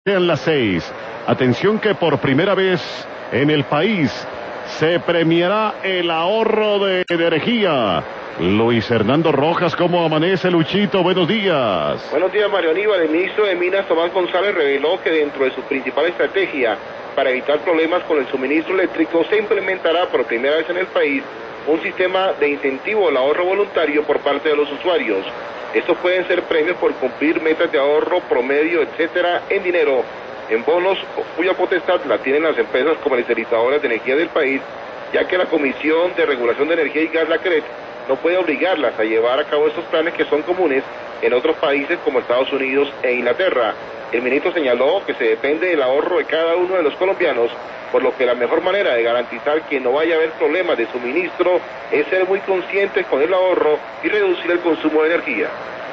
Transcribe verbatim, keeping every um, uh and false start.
Sean las seis. Atención que por primera vez en el país se premiará el ahorro de energía. Luis Hernando Rojas, ¿cómo amanece, Luchito? Buenos días. Buenos días, Mario Aníbal. El ministro de Minas, Tomás González, reveló que dentro de su principal estrategia para evitar problemas con el suministro eléctrico se implementará por primera vez en el país un sistema de incentivo al ahorro voluntario por parte de los usuarios. Estos pueden ser premios por cumplir metas de ahorro, promedio, etcétera, en dinero, en bonos, cuya potestad la tienen las empresas comercializadoras de energía del país, ya que la Comisión de Regulación de Energía y Gas, la C R E G, no puede obligarlas a llevar a cabo estos planes que son comunes en otros países como Estados Unidos e Inglaterra. El ministro señaló que se depende del ahorro de cada uno de los colombianos, por lo que la mejor manera de garantizar que no vaya a haber problemas de suministro es ser muy conscientes con el ahorro y reducir el consumo de energía.